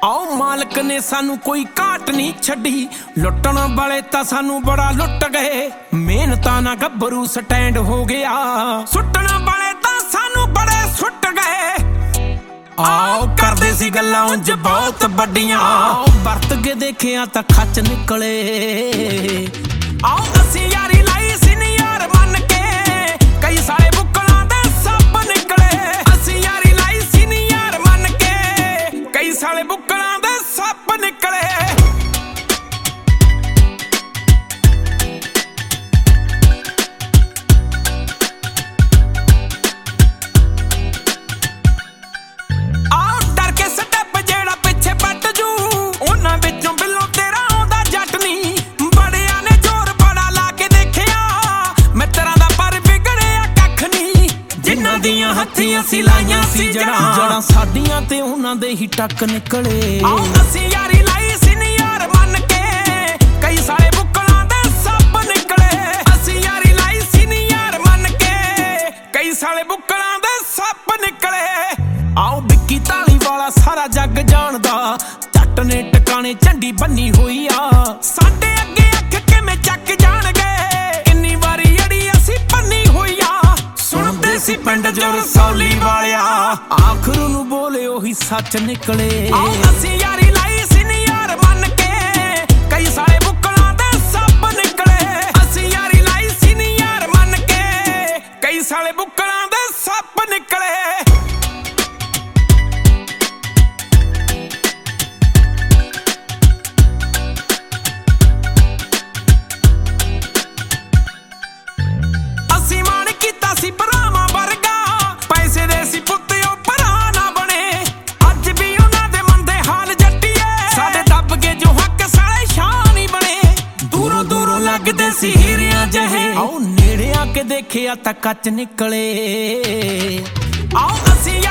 आओ मालक ने सानू कोई घाट नहीं छड्डी, लुटण वाले तां सानू बड़ा लुट गए। मेहनतां ना गब्बरू स्टैंड हो गया, सुटण वाले तां सानू बड़े सुट गए। आओ करदे सी गल्लां उंज बहुत वड्डियां, वरत के देखिया तां खच निकले। आओ असीं यारी लाई सीनियर मन के, कई साले बुक्कलां दे सप निकले। असीं यारी लाई सीनियर मन के, कई साले बुक्कलां दे सप निकले। हत्थियां सी लाइयां सी जड़ां साडियां ते उन्हां दे ही टक निकले। आओ असीं यारी लाई सीनियर मन के, कई साले बुक्कलां दे सप निकले। असीं यारी लाई सीनियर मन के, कई साले बुक्कलां दे सप निकले। आओ बिक्की ताली वाला सारा जग जानदा, जट ने टकाने झंडी बन्नी होई आ। साडे अगे अख किवें चक जाणगे, किन्नी वारी अड़ी असीं भन्नी होई आ। सुणदे सी पिंड जो रसौली वालिया, आखिर नूं बोले ओही सच निकले। आओ असीं यारी लाई सीनियर मन के, कई साले बुक्कलां दे सप निकले। असीं यारी लाई सीनियर मन के, कई साले बुक्कलां दे सप निकले। असीं मान कीता सी भरावां वर्गा, पैसे दे सी पुत्त ओ भरा ना बने। अज भी उन्हां दे मंदे हाल जट्टीए, साडे दब के जो हक साले शान ही बने। दूरों दूरों लगदे सी हीरियां जहे, आओ नेड़े आके देखिया तां कच निकले। आओ असीं